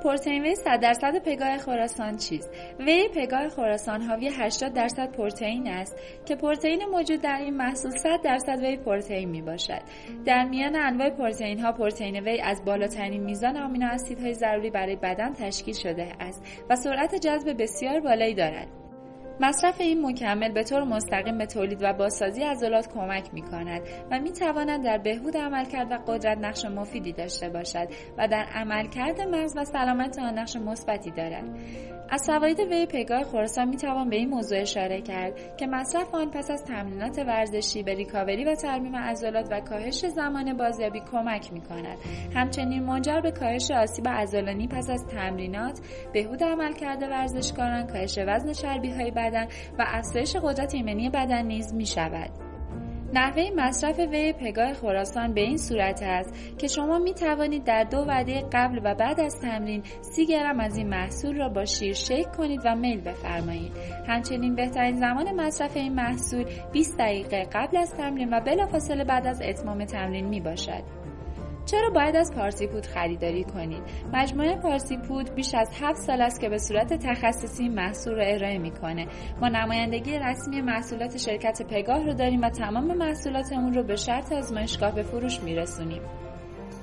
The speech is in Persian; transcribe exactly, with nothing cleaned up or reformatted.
پروتئین وی صد درصد پگاه خراسان چیست؟ وی پگاه خراسان حاوی هشتاد درصد پروتئین است که پروتئین موجود در این محصول صد درصد وی پروتئین می باشد. در میان انواع پروتئین ها پروتئین وی از بالاترین میزان آمینو اسیدهای ضروری برای بدن تشکیل شده است و سرعت جذب بسیار بالایی دارد. مصرف این مکمل به طور مستقیم به تولید و بازسازی عضلات کمک می‌کند و می‌تواند در بهبود عملکرد و قدرت نقش مفیدی داشته باشد و در عملکرد مغز و سلامت آن نقش مثبتی دارد. از فواید وی پگاه خراسان می‌توان به این موضوع اشاره کرد که مصرف آن پس از تمرینات ورزشی به ریکاوری و ترمیم عضلات و کاهش زمان بازیابی کمک می‌کند. همچنین منجر به کاهش آسیب عضلانی پس از تمرینات، بهبود عملکرد ورزشکاران، کاهش وزن چربی‌های بدن و افزایش قدرت ایمنی بدن نیز می شود. نحوه مصرف وی پگاه خراسان به این صورت است که شما می توانید در دو وعده قبل و بعد از تمرین سی گرم از این محصول را با شیر شیک کنید و میل بفرمایید. همچنین بهترین زمان مصرف این محصول بیست دقیقه قبل از تمرین و بلافاصله بعد از اتمام تمرین می باشد. چرا باید از پارسیپود خریداری کنید؟ مجموعه پارسیپود بیش از هفت سال است که به صورت تخصصی محصول را ارائه میکنه. ما نمایندگی رسمی محصولات شرکت پگاه رو داریم و تمام محصولاتمون رو به شرط آزمایشگاه به فروش میرسونیم.